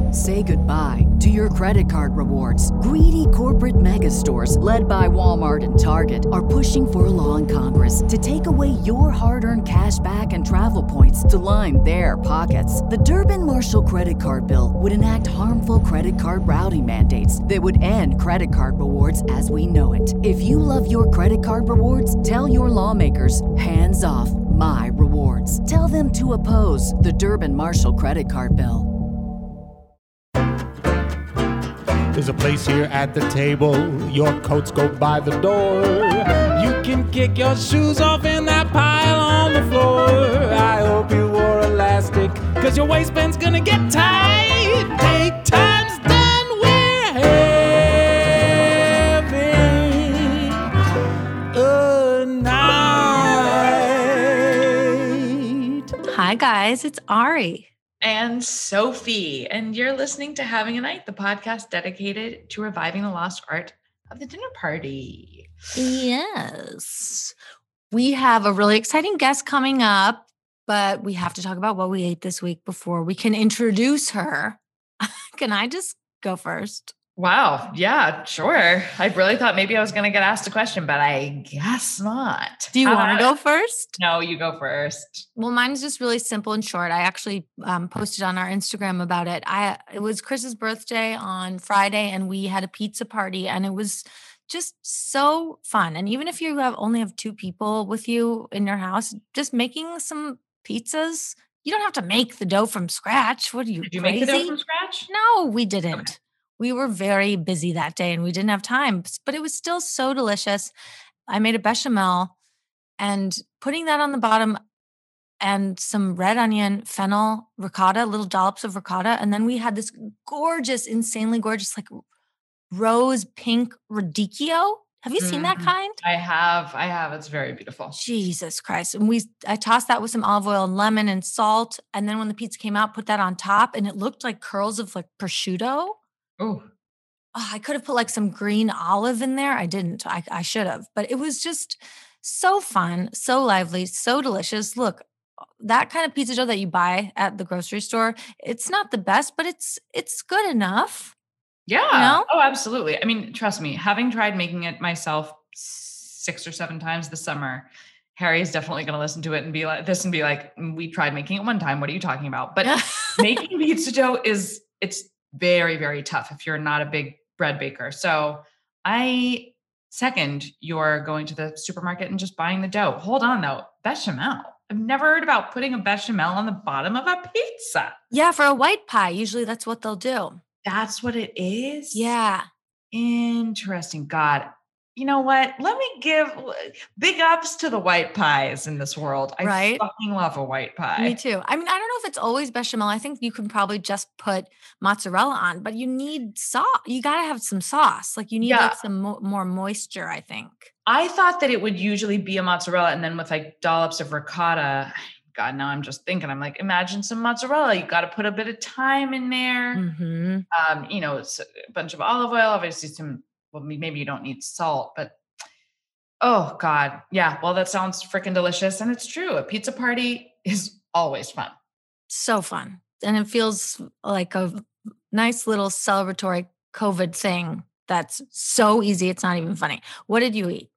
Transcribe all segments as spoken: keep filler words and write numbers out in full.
Say goodbye to your credit card rewards. Greedy corporate mega stores, led by Walmart and Target, are pushing for a law in Congress to take away your hard-earned cash back and travel points to line their pockets. The Durbin-Marshall credit card bill would enact harmful credit card routing mandates that would end credit card rewards as we know it. If you love your credit card rewards, tell your lawmakers, hands off my rewards. Tell them to oppose the Durbin-Marshall credit card bill. There's a place here at the table, your coats go by the door. You can kick your shoes off in that pile on the floor. I hope you wore elastic, cause your waistband's gonna get tight. Take time's done, we're having a night. Hi guys, it's Ari. And Sophie, and you're listening to Having a Night, the podcast dedicated to reviving the lost art of the dinner party. Yes. We have a really exciting guest coming up, but we have to talk about what we ate this week before we can introduce her. Can I just go first? Wow. Yeah, sure. I really thought maybe I was going to get asked a question, but I guess not. Do you uh, want to go first? No, you go first. Well, mine's just really simple and short. I actually um, posted on our Instagram about it. I It was Chris's birthday on Friday, and we had a pizza party, and it was just so fun. And even if you have only have two people with you in your house, just making some pizzas, you don't have to make the dough from scratch. What are you, Did you crazy? make the dough from scratch? No, we didn't. Okay. We were very busy that day and we didn't have time, but it was still so delicious. I made a bechamel and putting that on the bottom and some red onion, fennel, ricotta, little dollops of ricotta. And then we had this gorgeous, insanely gorgeous, like rose pink radicchio. Have you seen Mm-hmm. that kind? I have. I have. It's very beautiful. Jesus Christ. And we, I tossed that with some olive oil and lemon and salt. And then when the pizza came out, put that on top and it looked like curls of like prosciutto. Oh, Oh, I could have put like some green olive in there. I didn't. I, I should have. But it was just so fun, so lively, so delicious. Look, that kind of pizza dough that you buy at the grocery store, it's not the best, but it's it's good enough. yeah. You know? Oh, absolutely. I mean, trust me, having tried making it myself six or seven times this summer, Harry is definitely going to listen to it and be like this and be like, we tried making it one time. What are you talking about? But making pizza dough is, it's very, very tough if you're not a big bread baker. So I second you're going to the supermarket and just buying the dough. Hold on though. Bechamel. I've never heard about putting a bechamel on the bottom of a pizza. Yeah, for a white pie, usually that's what they'll do. That's what it is? Yeah. Interesting. God. You know what? Let me give big ups to the white pies in this world. I Right? fucking love a white pie. Me too. I mean, I don't know if it's always bechamel. I think you can probably just put mozzarella on, but you need sauce. You got to have some sauce. Like you need Yeah. like some mo- more moisture, I think. I thought that it would usually be a mozzarella and then with like dollops of ricotta. God, now I'm just thinking, I'm like, imagine some mozzarella. You got to put a bit of thyme in there. Mm-hmm. Um, you know, it's a bunch of olive oil, obviously some, well, maybe you don't need salt, but oh God. Yeah. Well, that sounds freaking delicious. And it's true. A pizza party is always fun. So fun. And it feels like a nice little celebratory COVID thing that's so easy. It's not even funny. What did you eat?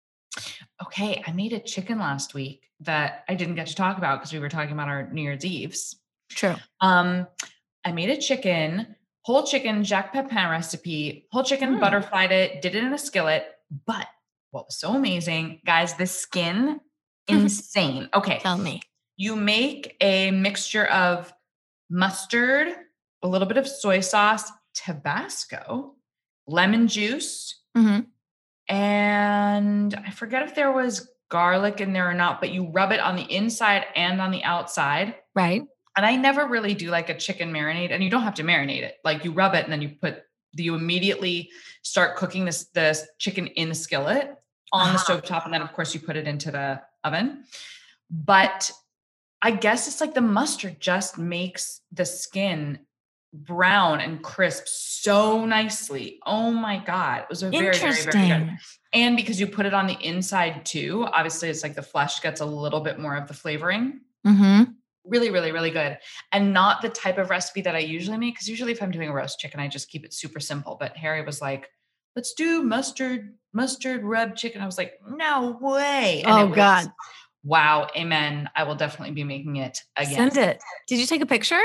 Okay. I made a chicken last week that I didn't get to talk about because we were talking about our New Year's Eves. True. Um, I made a chicken, whole chicken, Jacques Pepin recipe, whole chicken, Mm. butterflied it, did it in a skillet. But what was so amazing, guys, the skin, insane. Okay. Tell me. You make a mixture of mustard, a little bit of soy sauce, Tabasco, lemon juice, Mm-hmm. and I forget if there was garlic in there or not, but you rub it on the inside and on the outside. Right. And I never really do like a chicken marinade, and you don't have to marinate it. Like you rub it and then you put, you immediately start cooking this, this chicken in the skillet on the Uh-huh. stovetop. And then of course you put it into the oven. But I guess it's like the mustard just makes the skin brown and crisp so nicely. Oh my God. It was a very, very, very good. Interesting. And because you put it on the inside too, obviously it's like the flesh gets a little bit more of the flavoring. Mm-hmm. Really, really, really good. And not the type of recipe that I usually make. Cause usually if I'm doing a roast chicken, I just keep it super simple. But Harry was like, let's do mustard, mustard rub chicken. I was like, no way. And oh it was, God. Wow. Amen. I will definitely be making it again. Send it. Did you take a picture?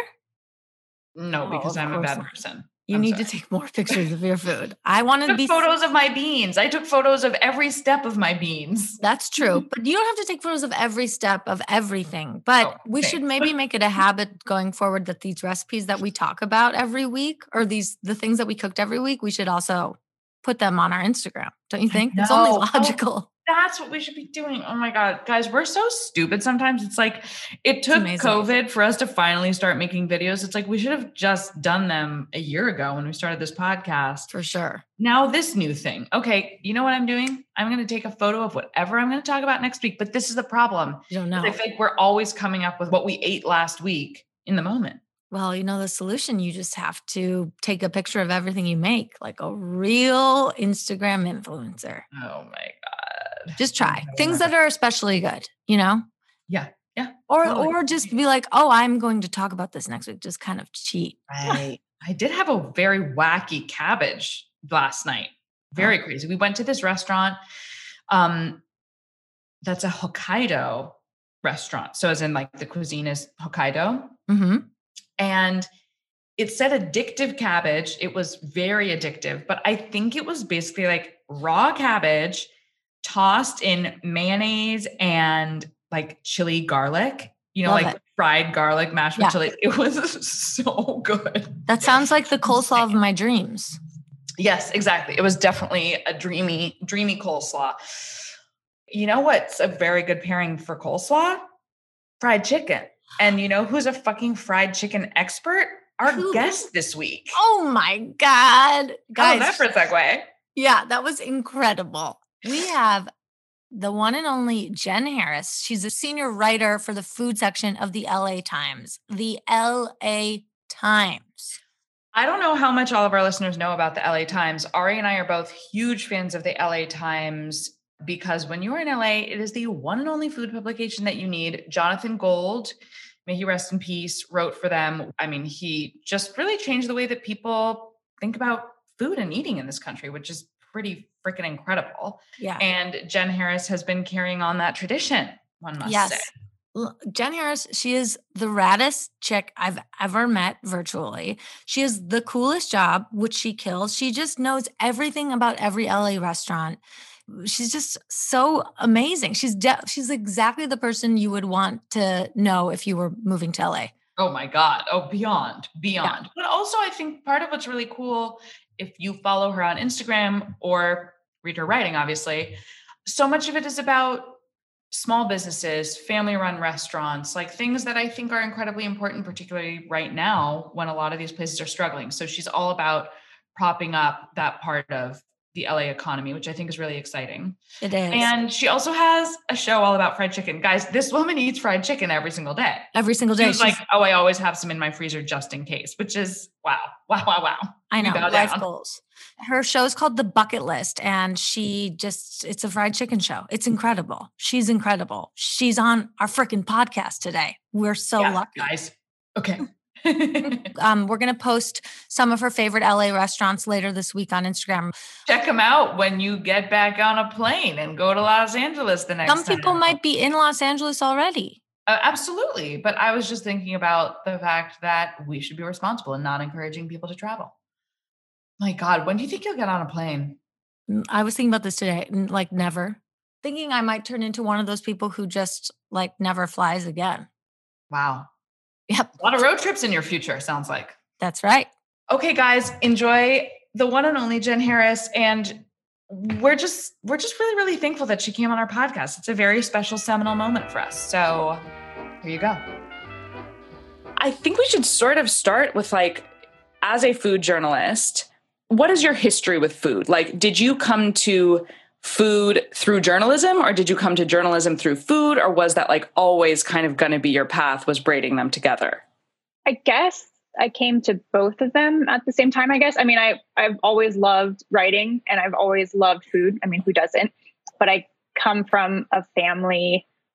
No, Oh, because of I'm a course bad not. person. You I'm need sorry. to take more pictures of your food. I want I to took be photos of my beans. I took photos of every step of my beans. That's true. But you don't have to take photos of every step of everything. But Oh, we thanks. should maybe make it a habit going forward that these recipes that we talk about every week, or these the things that we cooked every week, we should also put them on our Instagram. Don't you think? It's only know. logical. That's what we should be doing. Oh my God, guys, we're so stupid sometimes. It's like, it took amazing. COVID for us to finally start making videos. It's like, we should have just done them a year ago when we started this podcast. For sure. Now this new thing. Okay, you know what I'm doing? I'm going to take a photo of whatever I'm going to talk about next week. But this is the problem. You don't know. I think we're always coming up with what we ate last week in the moment. Well, you know, the solution, you just have to take a picture of everything you make, like a real Instagram influencer. Oh my God. Just try things that are especially good, you know? Yeah. Yeah. Or totally. or just be like, oh, I'm going to talk about this next week. Just kind of cheat. Right. I did have a very wacky cabbage last night. Very oh. crazy. We went to this restaurant. Um, that's a Hokkaido restaurant. So as in like the cuisine is Hokkaido. Mm-hmm. And it said addictive cabbage. It was very addictive, but I think it was basically like raw cabbage tossed in mayonnaise and like chili garlic, you know, Love like it. fried garlic mashed with Yeah. chili. It was so good. That sounds like the coleslaw of my dreams. Yes, exactly. It was definitely a dreamy, dreamy coleslaw. You know what's a very good pairing for coleslaw? Fried chicken. And you know who's a fucking fried chicken expert? Our Who? guest this week. Oh my God. Guys, Guys. that for a segue. Yeah, that was incredible. We have the one and only Jen Harris. She's a senior writer for the food section of the L A Times. The L A Times. I don't know how much all of our listeners know about the L A Times. Ari and I are both huge fans of the L A Times because when you're in L A, it is the one and only food publication that you need. Jonathan Gold, may he rest in peace, wrote for them. I mean, he just really changed the way that people think about food and eating in this country, which is pretty freaking incredible. Yeah. And Jen Harris has been carrying on that tradition, one must Yes. say. L- Jen Harris, she is the raddest chick I've ever met virtually. She has the coolest job, which she kills. She just knows everything about every L A restaurant. She's just so amazing. She's de- she's exactly the person you would want to know if you were moving to L A. Oh my God. Oh, beyond, beyond. Yeah. But also I think part of what's really cool, if you follow her on Instagram or read her writing, obviously, so much of it is about small businesses, family-run restaurants, like things that I think are incredibly important, particularly right now when a lot of these places are struggling. So she's all about propping up that part of the L A economy, which I think is really exciting. It is. And she also has a show all about fried chicken. Guys, this woman eats fried chicken every single day. Every single day. She's like, oh, I always have some in my freezer just in case, which is wow, wow, wow, wow. I know, We bow life down. goals. Her show is called The Bucket List, and she just, it's a fried chicken show. It's incredible. She's incredible. She's on our freaking podcast today. We're so Yeah, lucky. guys. Okay. Um, we're going to post some of her favorite L A restaurants later this week on Instagram. Check them out when you get back on a plane and go to Los Angeles the next Some time. people might be in Los Angeles already. Uh, absolutely. But I was just thinking about the fact that we should be responsible and not encouraging people to travel. My God, when do you think you'll get on a plane? Mm, I was thinking about this today, n- like never. Thinking I might turn into one of those people who just like never flies again. Wow. Yep, A lot of road trips in your future, sounds like. that's right. Okay, guys, enjoy the one and only Jen Harris. And we're just, we're just really, really thankful that she came on our podcast. It's a very special seminal moment for us. So here you go. I think we should sort of start with like, as a food journalist, what is your history with food? Like, did you come to food through journalism, or did you come to journalism through food? Or was that like always kind of going to be your path, was braiding them together? I guess I came to both of them at the same time, I guess. I mean, I, I've always loved writing and I've always loved food. I mean, who doesn't? But I come from a family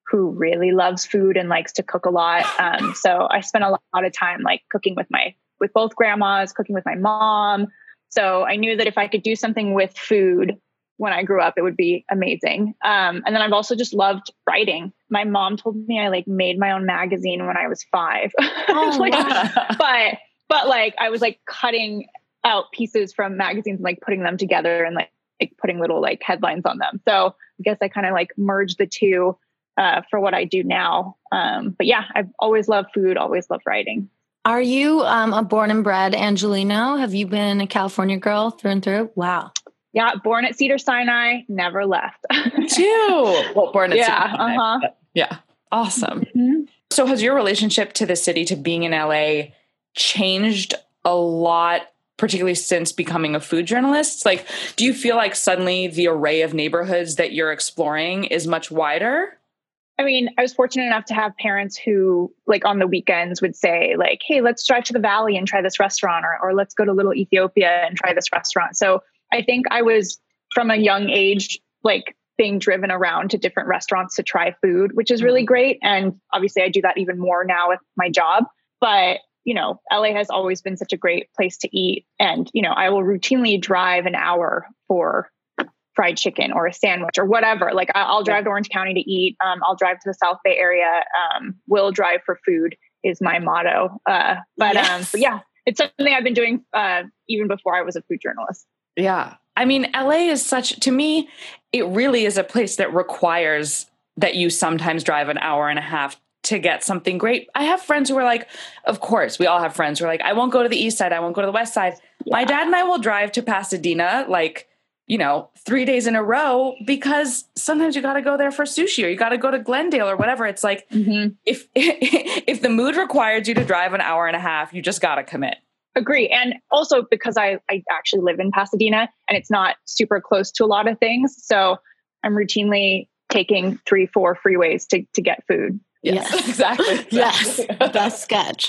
who really loves food and likes to cook a lot. Um, so I spent a lot of time like cooking with my, with both grandmas, cooking with my mom. So I knew that if I could do something with food when I grew up, it would be amazing. Um, and then I've also just loved writing. My mom told me I like made my own magazine when I was five. Oh, like, wow. but, but like, I was like cutting out pieces from magazines and like putting them together and like, like putting little like headlines on them. So I guess I kind of like merged the two uh, for what I do now. Um, but yeah, I've always loved food, always loved writing. Are you um, a born and bred Angelino? Have you been a California girl through and through? Wow. Yeah, born at Cedars-Sinai, never left. Too. Well, born at yeah, Cedars-Sinai. uh-huh. Yeah. Awesome. Mm-hmm. So has your relationship to the city, to being in L A, changed a lot, particularly since becoming a food journalist? Like, do you feel like suddenly the array of neighborhoods that you're exploring is much wider? I mean, I was fortunate enough to have parents who, like, on the weekends would say, like, hey, let's drive to the Valley and try this restaurant, or, or let's go to Little Ethiopia and try this restaurant. So I think I was, from a young age, like, being driven around to different restaurants to try food, which is really great. And obviously I do that even more now with my job. But, you know, L A has always been such a great place to eat. And, you know, I will routinely drive an hour for fried chicken or a sandwich or whatever. Like I'll drive to Orange County to eat. Um, I'll drive to the South Bay area. Um, will drive for food is my motto. Uh, but, yes. um, but yeah, it's something I've been doing uh, even before I was a food journalist. Yeah. I mean, L A is such, to me, it really is a place that requires that you sometimes drive an hour and a half to get something great. I have friends who are like, of course, we all have friends who are like, I won't go to the east side. I won't go to the west side. Yeah. My dad and I will drive to Pasadena, like, you know, three days in a row, because sometimes you got to go there for sushi, or you got to go to Glendale or whatever. It's like, mm-hmm. if, if the mood requires you to drive an hour and a half, you just got to commit. Agree. And also because I, I actually live in Pasadena and it's not super close to a lot of things. So I'm routinely taking three, four freeways to, to get food. Yes, yes. exactly. exactly. Yes. Best sketch.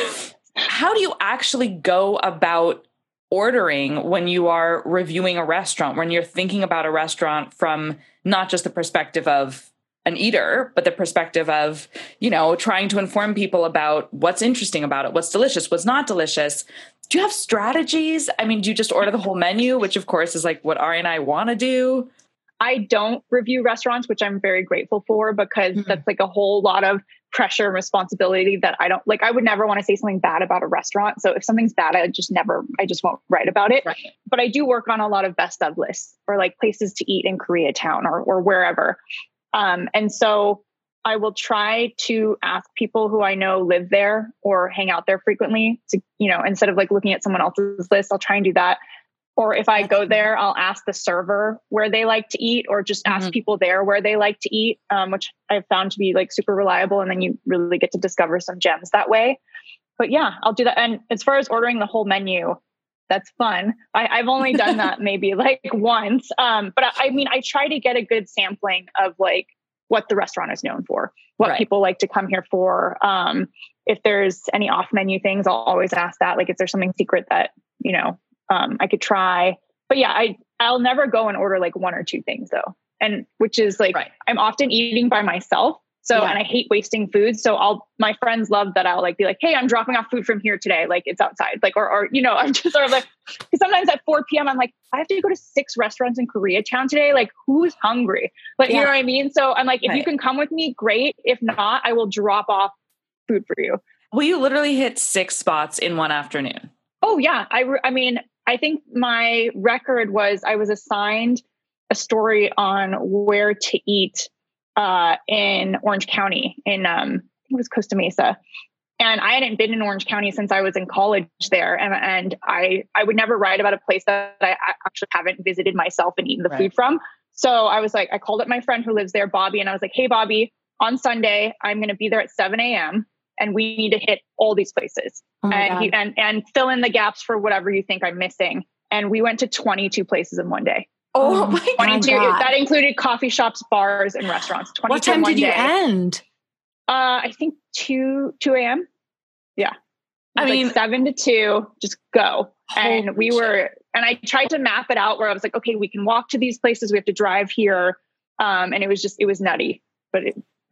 How do you actually go about ordering when you are reviewing a restaurant, when you're thinking about a restaurant from not just the perspective of an eater, but the perspective of, you know, trying to inform people about what's interesting about it, what's delicious, what's not delicious? Do you have strategies? I mean, do you just order the whole menu, which of course is like what Ari and I want to do? I don't review restaurants, which I'm very grateful for, because mm-hmm. that's like a whole lot of pressure and responsibility that I don't like. I would never want to say something bad about a restaurant. So if something's bad, I just never, I just won't write about it. Right. But I do work on a lot of best of lists, or like places to eat in Koreatown or, or wherever. Um, and so I will try to ask people who I know live there or hang out there frequently to, you know, instead of like looking at someone else's list, I'll try and do that. Or if I go there, I'll ask the server where they like to eat, or just ask mm-hmm. people there where they like to eat, um, which I've found to be like super reliable. And then you really get to discover some gems that way. But yeah, I'll do that. And as far as ordering the whole menu, that's fun. I, I've only done that maybe like once. Um, but I, I mean, I try to get a good sampling of like what the restaurant is known for, what right. people like to come here for. Um, if there's any off menu things, I'll always ask that. Like, is there something secret that, you know, um, I could try? But yeah, I, I'll never go and order like one or two things though. And which is like, right. I'm often eating by myself. So, yeah. and I hate wasting food. So I'll, my friends love that I'll like be like, hey, I'm dropping off food from here today. Like it's outside. Like, or, or, you know, I'm just sort of like, because sometimes at four p.m. I'm like, I have to go to six restaurants in Koreatown today. Like who's hungry? Like, yeah. you know what I mean? So I'm like, if right. you can come with me, great. If not, I will drop off food for you. Well, you literally hit six spots in one afternoon. Oh yeah. I, I mean, I think my record was I was assigned a story on where to eat uh, in Orange County in, um, I think it was Costa Mesa. And I hadn't been in Orange County since I was in college there. And, and I, I would never write about a place that I actually haven't visited myself and eaten the right. food from. So I was like, I called up my friend who lives there, Bobby. And I was like, hey, Bobby, on Sunday, I'm going to be there at seven a.m. and we need to hit all these places oh and, he, and, and fill in the gaps for whatever you think I'm missing. And we went to twenty-two places in one day. Oh my twenty-two, God. That included coffee shops, bars, and restaurants. What time did you day. end? Uh, I think two, two a.m. Yeah. I mean, like seven to two, just go. And we shit. were, and I tried to map it out where I was like, okay, we can walk to these places. We have to drive here. Um, and it was just, it was nutty, but it,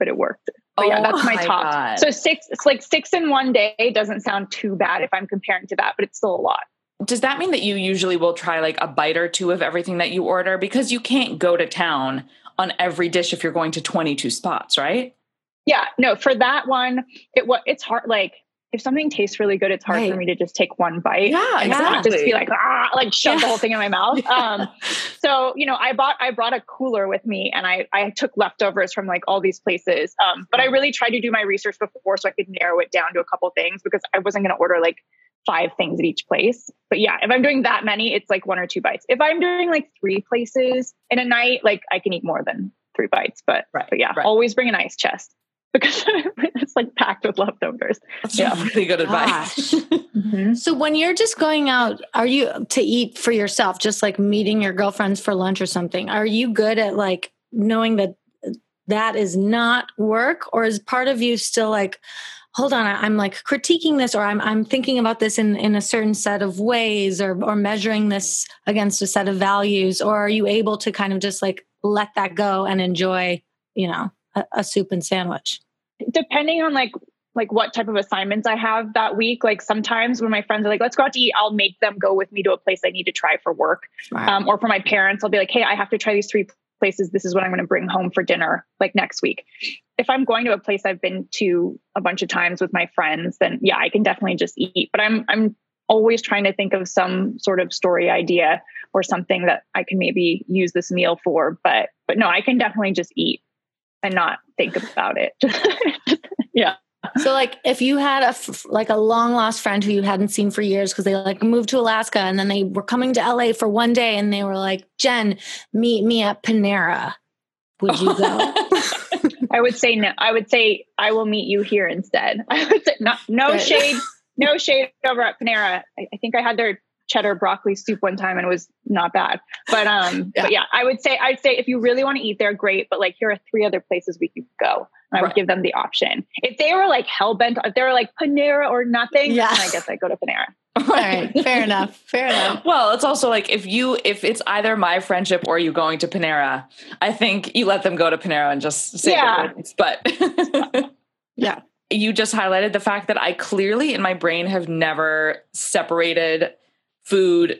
but it worked. But yeah, Oh that's my, my top. God. So six, it's like six in one day doesn't sound too bad if I'm comparing to that, but it's still a lot. Does that mean that you usually will try like a bite or two of everything that you order? Because you can't go to town on every dish if you're going to twenty-two spots, right? Yeah, no, for that one, it what it's hard. Like if something tastes really good, it's hard Right. for me to just take one bite. Yeah, and not just exactly. be like, ah, like shove Yeah. the whole thing in my mouth. Yeah. Um, so, you know, I bought, I brought a cooler with me and I, I took leftovers from like all these places. Um, but I really tried to do my research before so I could narrow it down to a couple things because I wasn't going to order like five things at each place. But yeah, if I'm doing that many, it's like one or two bites. If I'm doing like three places in a night, like I can eat more than three bites, but, Right, but yeah, right. always bring an ice chest because it's like packed with leftovers. That's Yeah. really good advice. Gosh. Mm-hmm. So when you're just going out, are you to eat for yourself, just like meeting your girlfriends for lunch or something? Are you good at like knowing that that is not work, or is part of you still like, hold on, I- I'm like critiquing this, or I'm I'm thinking about this in, in a certain set of ways, or or measuring this against a set of values, or are you able to kind of just like let that go and enjoy, you know, a, a soup and sandwich? Depending on like like what type of assignments I have that week. Like sometimes when my friends are like, let's go out to eat, I'll make them go with me to a place I need to try for work. Smart. Um, or for my parents, I'll be like, hey, I have to try these three places. This is what I'm going to bring home for dinner like next week. If I'm going to a place I've been to a bunch of times with my friends, then yeah, I can definitely just eat. But I'm I'm always trying to think of some sort of story idea or something that I can maybe use this meal for. But but no, I can definitely just eat and not think about it. Yeah. So like if you had a f- like a long lost friend who you hadn't seen for years because they like moved to Alaska and then they were coming to L A for one day and they were like, Jen, meet me at Panera. Would you go? I would say no. I would say I will meet you here instead. I would say not, no Right. shade, no shade over at Panera. I, I think I had their cheddar broccoli soup one time and it was not bad. But um, Yeah. but yeah, I would say I'd say if you really want to eat there, great. But like here are three other places we could go. And I would Right. give them the option. If they were like hell bent, if they were like Panera or nothing, Yeah. then I guess I'd go to Panera. All right. Fair enough. Fair enough. Well, it's also like if you if it's either my friendship or you going to Panera, I think you let them go to Panera and just say Yeah. goodbyes. But Yeah. you just highlighted the fact that I clearly in my brain have never separated food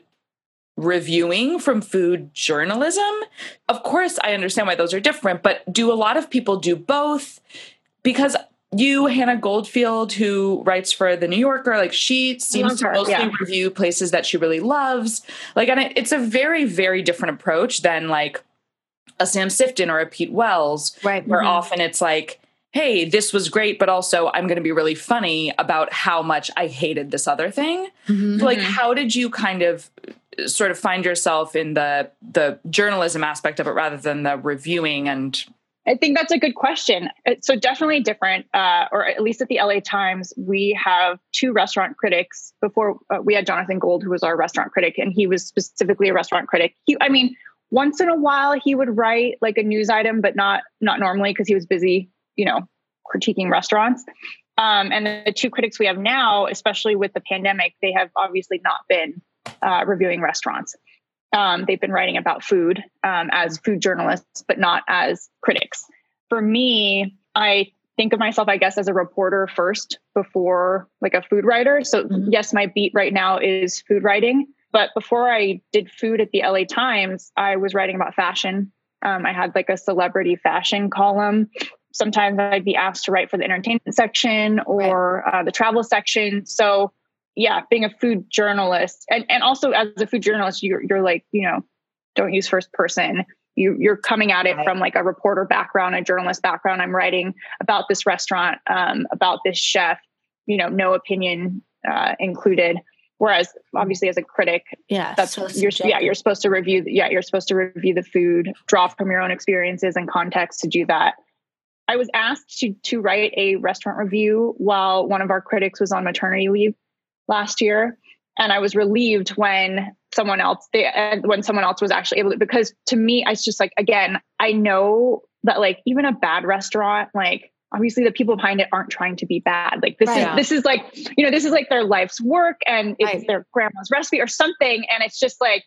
reviewing from food journalism. Of course, I understand why those are different, but do a lot of people do both? Because you, Hannah Goldfield, who writes for The New Yorker, like she seems love to her, mostly yeah. review places that she really loves. Like, and it, it's a very, very different approach than like a Sam Sifton or a Pete Wells, Right. where Mhm. often it's like, hey, this was great, but also I'm going to be really funny about how much I hated this other thing. Mhm. Like, Mhm. how did you kind of sort of find yourself in the the journalism aspect of it rather than the reviewing? And I think that's a good question. Uh, So definitely different, uh, or at least at the L A Times, we have two restaurant critics. Before uh, we had Jonathan Gold, who was our restaurant critic, and he was specifically a restaurant critic. He, I mean, once in a while he would write like a news item, but not not normally because he was busy, you know, critiquing restaurants. Um, and the two critics we have now, especially with the pandemic, they have obviously not been uh, reviewing restaurants. Um, they've been writing about food um, as food journalists, but not as critics. For me, I think of myself, I guess, as a reporter first before like a food writer. So Mhm. yes, my beat right now is food writing. But before I did food at the L A Times, I was writing about fashion. Um, I had like a celebrity fashion column. Sometimes I'd be asked to write for the entertainment section or uh, the travel section. So yeah, being a food journalist and, and also as a food journalist, you're, you're like, you know, don't use first person. You, you're coming at it Right. from like a reporter background, a journalist background. I'm writing about this restaurant, um, about this chef, you know, no opinion uh, included. Whereas obviously as a critic, Yeah. that's so you're, yeah, subjective. you're supposed to review. Yeah. You're supposed to review the food, draw from your own experiences and context to do that. I was asked to, to write a restaurant review while one of our critics was on maternity leave last year. And I was relieved when someone else, they, uh, when someone else was actually able to, because to me, I was just like, again, I know that like even a bad restaurant, like obviously the people behind it aren't trying to be bad. Like this Right. is, this is like, you know, this is like their life's work and it's Right. their grandma's recipe or something. And it's just like,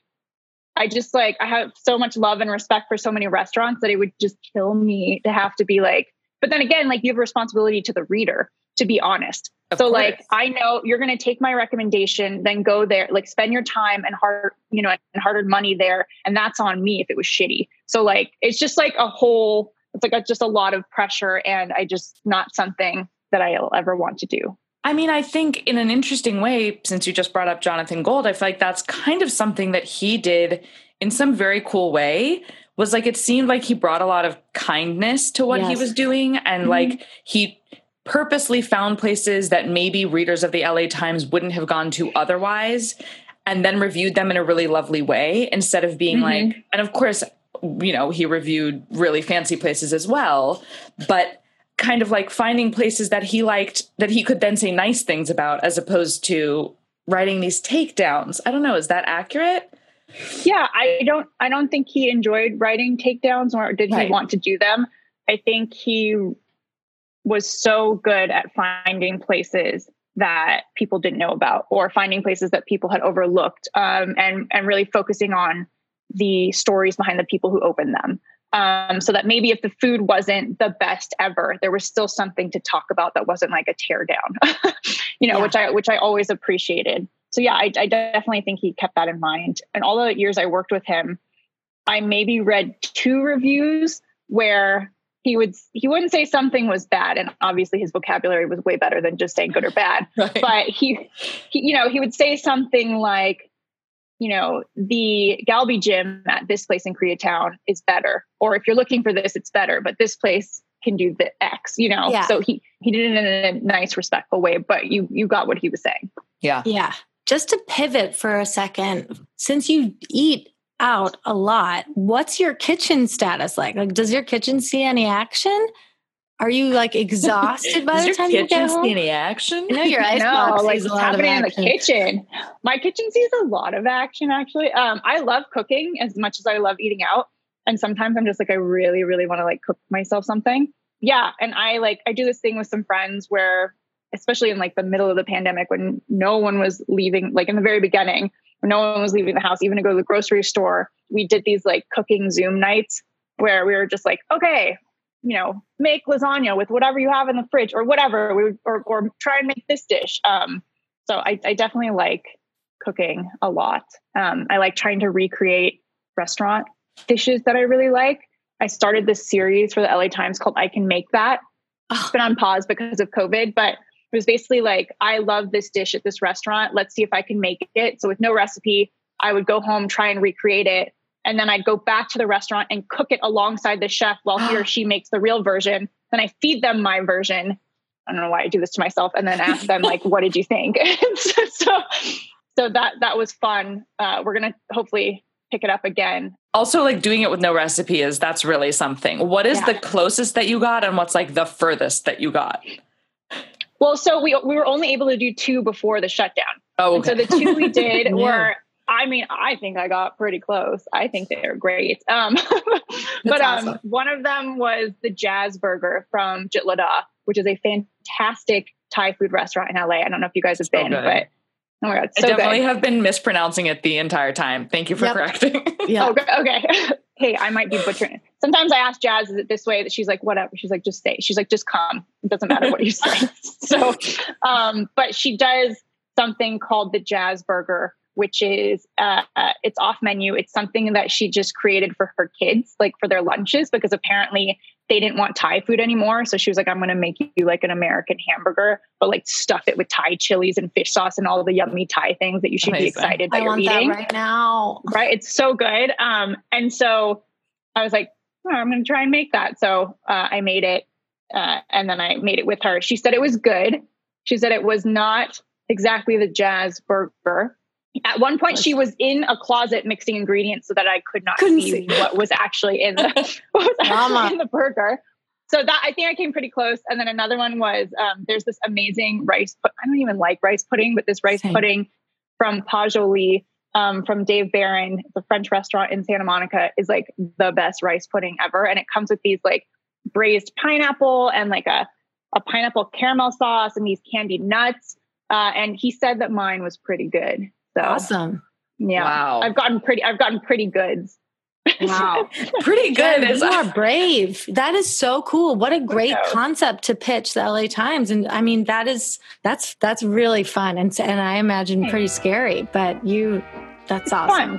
I just like, I have so much love and respect for so many restaurants that it would just kill me to have to be like, But then again, like you have a responsibility to the reader to be honest. Of so course. like, I know you're going to take my recommendation, then go there, like spend your time and hard, you know, and hard-earned money there. And that's on me if it was shitty. So like, it's just like a whole, it's like a, just a lot of pressure. And I just not something that I'll ever want to do. I mean, I think in an interesting way, since you just brought up Jonathan Gold, I feel like that's kind of something that he did in some very cool way. Was like, it seemed like he brought a lot of kindness to what Yes. he was doing. And mm-hmm. like he purposely found places that maybe readers of the L A Times wouldn't have gone to otherwise, and then reviewed them in a really lovely way instead of being mm-hmm. like, and of course, you know, he reviewed really fancy places as well, but kind of like finding places that he liked that he could then say nice things about as opposed to writing these takedowns. I don't know. Is that accurate? Yeah, I don't, I don't think he enjoyed writing takedowns, or did Right. he want to do them? I think he was so good at finding places that people didn't know about, or finding places that people had overlooked, um, and, and really focusing on the stories behind the people who opened them. Um, so that maybe if the food wasn't the best ever, there was still something to talk about that wasn't like a tear down, you know, Yeah. which I, which I always appreciated. So yeah, I, I definitely think he kept that in mind. And all the years I worked with him, I maybe read two reviews where he would, he wouldn't say something was bad. And obviously his vocabulary was way better than just saying good or bad, Right. but he, he, you know, he would say something like, you know, the Galby gym at this place in Koreatown is better. Or if you're looking for this, it's better, but this place can do the X, you know? Yeah. So he, he did it in a nice, respectful way, but you, you got what he was saying. Yeah. Yeah. Just to pivot for a second, since you eat out a lot, what's your kitchen status like? Like, does your kitchen see any action? Are you like exhausted by Does the your time you get kitchen home? see any action? I know your ice No, box like sees a it's lot of happening in the action. kitchen. My kitchen sees a lot of action, actually. Um, I love cooking as much as I love eating out. And sometimes I'm just like, I really, really want to like cook myself something. Yeah. And I like, I do this thing with some friends where, especially in like the middle of the pandemic, when no one was leaving, like in the very beginning, when no one was leaving the house, even to go to the grocery store, we did these like cooking Zoom nights where we were just like, okay, you know, make lasagna with whatever you have in the fridge or whatever, we would, or, or try and make this dish. Um, so I, I definitely like cooking a lot. Um, I like trying to recreate restaurant dishes that I really like. I started this series for the L A Times called I Can Make That. It's been on pause because of COVID, but it was basically like, I love this dish at this restaurant. Let's see if I can make it. So with no recipe, I would go home, try and recreate it. And then I'd go back to the restaurant and cook it alongside the chef while he or she makes the real version. Then I feed them my version. I don't know why I do this to myself. And then ask them like, what did you think? so, so, so that, that was fun. Uh, we're going to hopefully pick it up again. Also, like doing it with no recipe is, that's really something. What is Yeah. the closest that you got, and what's like the furthest that you got? Well, so we, we were only able to do two before the shutdown. Oh, And so okay. the two we did Yeah. were, I mean, I think I got pretty close. I think they were great. Um, but um, awesome. one of them was the Jazz Burger from Jitlada, which is a fantastic Thai food restaurant in L A. I don't know if you guys have So been, good. but oh my God, I so definitely good. have been mispronouncing it the entire time. Thank you for Yep. correcting. Yeah. Oh, okay. okay. Hey, I might be butchering it. Sometimes I ask Jazz, is it this way? That she's like, whatever. She's like, just say. She's like, just come. It doesn't matter what you say. so, um, but she does something called the Jazz Burger, which is uh, uh, it's off menu. It's something that she just created for her kids, like for their lunches, because apparently they didn't want Thai food anymore. So she was like, I'm going to make you like an American hamburger, but like stuff it with Thai chilies and fish sauce and all the yummy Thai things that you should be Amazing. excited that I you're want eating. that right now. Right. It's so good. Um, and so I was like, oh, I'm going to try and make that. So uh, I made it. Uh, and then I made it with her. She said it was good. She said it was not exactly the Jazz Burger. At one point, she was in a closet mixing ingredients so that I could not Couldn't see, see. what was actually in the what was Mama. actually in the burger. So that I think I came pretty close. And then another one was um, there's this amazing rice. Pu- I don't even like rice pudding, but this rice Same. pudding from Pajoli um, from Dave Barron, the French restaurant in Santa Monica, is like the best rice pudding ever. And it comes with these like braised pineapple and like a a pineapple caramel sauce and these candied nuts. Uh, and he said that mine was pretty good. So Awesome. yeah, Wow. I've gotten pretty, I've gotten pretty goods. Wow. Pretty good. Yeah, Is you are brave. That is so cool. What a great Wow. concept to pitch the L A Times. And I mean, that is, that's, that's really fun. And, and I imagine pretty scary, but you, that's It's awesome. fun.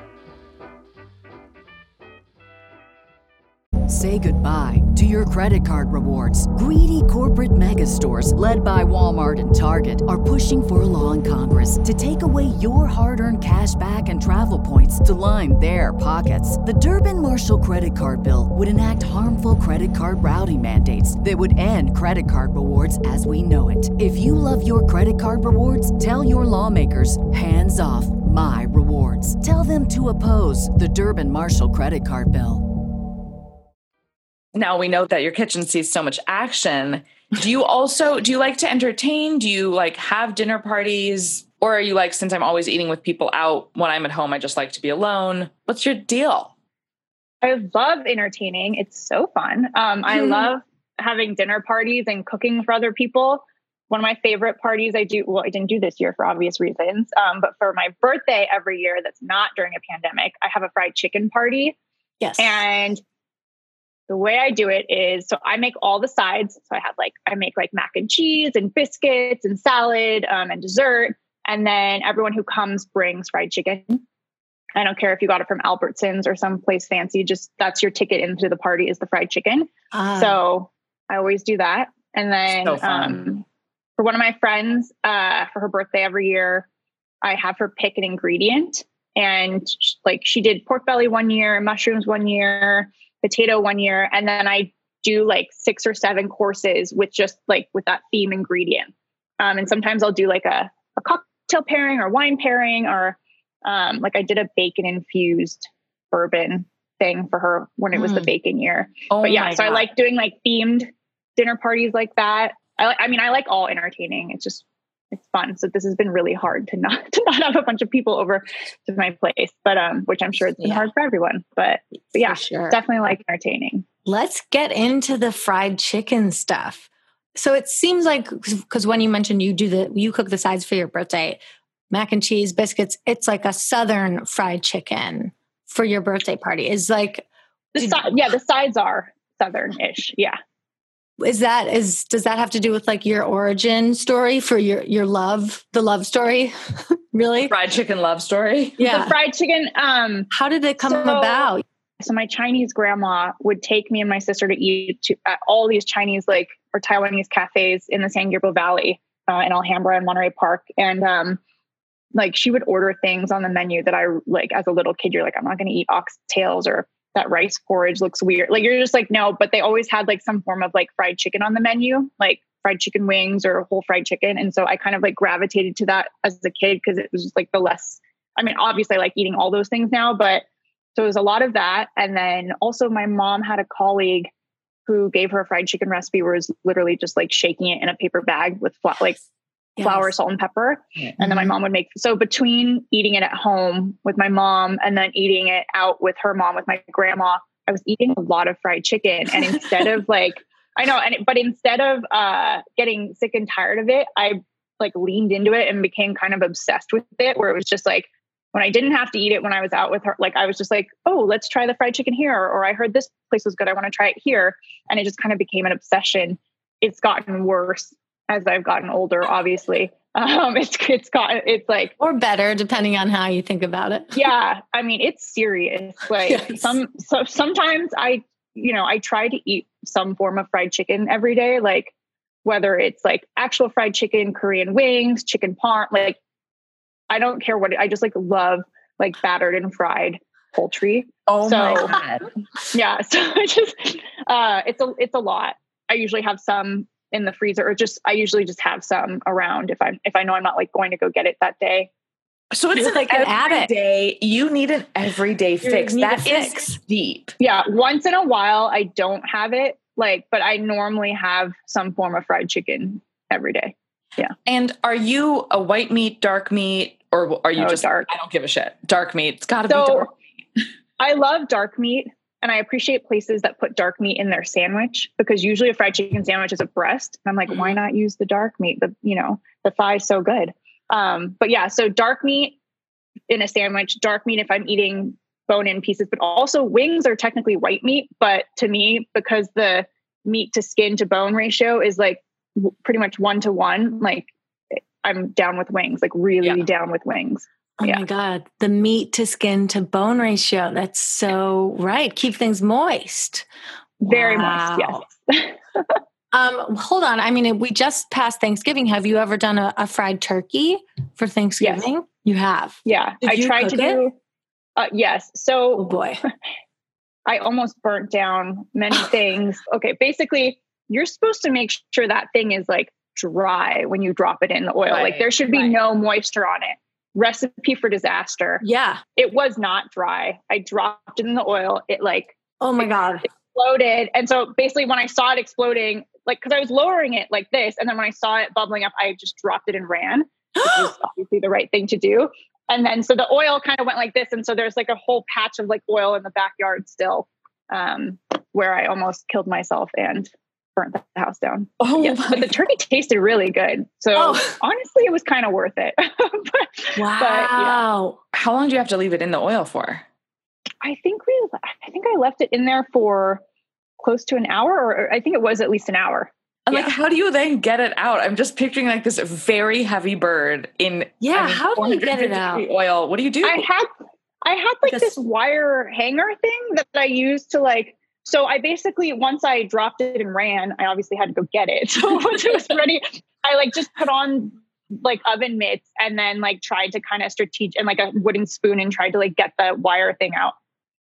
Say goodbye to your credit card rewards. Greedy corporate mega stores, led by Walmart and Target, are pushing for a law in Congress to take away your hard-earned cash back and travel points to line their pockets. The Durbin-Marshall credit card bill would enact harmful credit card routing mandates that would end credit card rewards as we know it. If you love your credit card rewards, tell your lawmakers, hands off my rewards. Tell them to oppose the Durbin-Marshall credit card bill. Now we know that your kitchen sees so much action. Do you also, do you like to entertain? Do you like have dinner parties? Or are you like, since I'm always eating with people out, when I'm at home, I just like to be alone? What's your deal? I love entertaining. It's so fun. Um, I love having dinner parties and cooking for other people. One of my favorite parties I do, well, I didn't do this year for obvious reasons, um, but for my birthday every year that's not during a pandemic, I have a fried chicken party. Yes. And the way I do it is, so I make all the sides. So I have like, I make like mac and cheese and biscuits and salad um, and dessert. And then everyone who comes brings fried chicken. I don't care if you got it from Albertsons or someplace fancy, just that's your ticket into the party is the fried chicken. Ah. So I always do that. And then So fun. um, for one of my friends, uh, for her birthday every year, I have her pick an ingredient. And sh- like she did pork belly one year, mushrooms one year, potato one year. And then I do like six or seven courses with just like with that theme ingredient. Um, and sometimes I'll do like a, a cocktail pairing or wine pairing, or um, like I did a bacon infused bourbon thing for her when it was Mm. the bacon year. Oh But yeah, my so I God. like doing like themed dinner parties like that. I like, I mean, I like all entertaining. It's just, it's fun. So this has been really hard to not, to not have a bunch of people over to my place, but, um, which I'm sure it's been Yeah. hard for everyone, but, but yeah, For sure. definitely like entertaining. Let's get into the fried chicken stuff. So it seems like, because when you mentioned you do the, you cook the sides for your birthday, mac and cheese, biscuits, it's like a Southern fried chicken for your birthday party. Is like, The Did- si- yeah, the sides are Southern-ish. Yeah. is that, is, does that have to do with like your origin story for your, your love, the love story? Really? Fried chicken love story. Yeah. The fried chicken, um, How did it come So- about? so my Chinese grandma would take me and my sister to eat to, at all these Chinese like or Taiwanese cafes in the San Gabriel Valley, uh, in Alhambra and Monterey Park. And, um, like she would order things on the menu that I like as a little kid, you're like, I'm not going to eat oxtails, or that rice porridge looks weird. Like you're just like, no, but they always had like some form of like fried chicken on the menu, like fried chicken wings or whole fried chicken. And so I kind of like gravitated to that as a kid because it was just like the less, I mean, obviously I like eating all those things now, but so it was a lot of that. And then also my mom had a colleague who gave her a fried chicken recipe where it was literally just like shaking it in a paper bag with fla- like Yes. flour, salt, and pepper. And then my mom would make, so between eating it at home with my mom and then eating it out with her mom, with my grandma, I was eating a lot of fried chicken. And instead of like, I know, and but instead of uh, getting sick and tired of it, I like leaned into it and became kind of obsessed with it, where it was just like, when I didn't have to eat it when I was out with her, like I was just like, oh, let's try the fried chicken here. Or I heard this place was good, I want to try it here. And it just kind of became an obsession. It's gotten worse as I've gotten older, obviously. Um, it's, it's got, it's like, Or better, depending on how you think about it. yeah, I mean, it's serious. Like Yes. some, so sometimes I, you know, I try to eat some form of fried chicken every day, like whether it's like actual fried chicken, Korean wings, chicken parm, like I don't care what it, I just like love like battered and fried poultry. Oh So- my God. Yeah. So I just, uh, it's a, it's a lot. I usually have some in the freezer, or just, I usually just have some around if I'm, if I know I'm not like going to go get it that day. So it's You're an like an every addict. day. You need an everyday fix. need a That is fix. deep. Yeah. Once in a while, I don't have it, like, but I normally have some form of fried chicken every day. And are you a white meat, dark meat, or are you Oh, just dark. I don't give a shit. Dark meat. It's got to be So dark. I love dark meat, and I appreciate places that put dark meat in their sandwich, because usually a fried chicken sandwich is a breast. And I'm like, why not use the dark meat? The, you know, the thigh's so good. Um, but yeah, so dark meat in a sandwich, dark meat if I'm eating bone in pieces, but also wings are technically white meat. But to me, because the meat to skin to bone ratio is like w- pretty much one to one, like I'm down with wings, like really Yeah. down with wings. Oh Yeah. my God. The meat to skin to bone ratio. That's so right. Keep things moist. Very Wow. moist. Yes. Um, hold on. I mean, we just passed Thanksgiving. Have you ever done a, a fried turkey for Thanksgiving? Yes. You have. Yeah. Did I you tried to cook it? do, uh, yes. So Oh boy. I almost burnt down many things. Okay. Basically, you're supposed to make sure that thing is like dry when you drop it in the oil. Right, Like there should be right. no moisture on it. Recipe for disaster. Yeah. It was not dry. I dropped it in the oil. It like Oh my God. exploded. And so basically when I saw it exploding, like, cause I was lowering it like this. And then when I saw it bubbling up, I just dropped it and ran, which was obviously the right thing to do. And then, so the oil kind of went like this. And so there's like a whole patch of like oil in the backyard still, um, where I almost killed myself and burnt the house down. Oh, Yes. my But the turkey tasted really good. So Oh. honestly, it was kind of worth it. but, Wow. but, yeah. How long do you have to leave it in the oil for? I think we, I think I left it in there for close to an hour, or I think it was at least an hour. And Yeah. like, how do you then get it out? I'm just picturing like this very heavy bird in Yeah, I mean, how do you get it 450 out? degree oil. What do you do? I had, I had like Like a this s- wire hanger thing that I used to like, so I basically, once I dropped it and ran, I obviously had to go get it. So once it was ready, I like just put on like oven mitts and then like tried to kind of strategic and like a wooden spoon and tried to like get the wire thing out.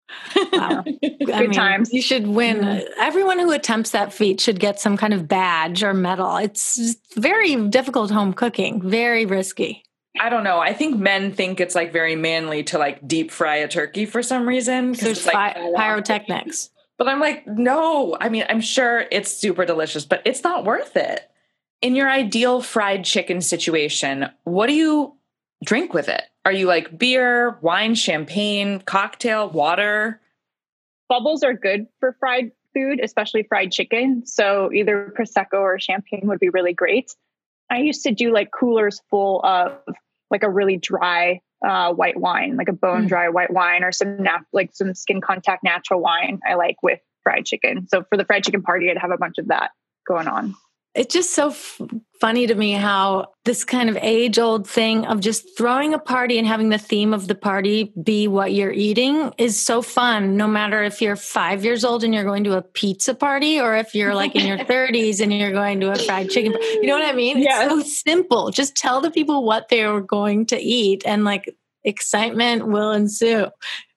Wow. Good I mean, times. You should win. Mhm. Everyone who attempts that feat should get some kind of badge or medal. It's just very difficult home cooking, very risky. I don't know. I think men think it's like very manly to like deep fry a turkey for some reason. 'cause There's it's, like, phy- pyrotechnics. But I'm like, no. I mean, I'm sure it's super delicious, but it's not worth it. In your ideal fried chicken situation, what do you drink with it? Are you like beer, wine, champagne, cocktail, water? Bubbles are good for fried food, especially fried chicken. So either Prosecco or champagne would be really great. I used to do like coolers full of like a really dry uh, white wine, like a bone dry white wine, or some nat- like some skin contact natural wine I like with fried chicken. So for the fried chicken party, I'd have a bunch of that going on. It's just so f- funny to me how this kind of age old thing of just throwing a party and having the theme of the party be what you're eating is so fun. No matter if you're five years old and you're going to a pizza party, or if you're like in your thirties and you're going to a fried chicken, par- you know what I mean? Yes. It's so simple. Just tell the people what they're going to eat and like excitement will ensue.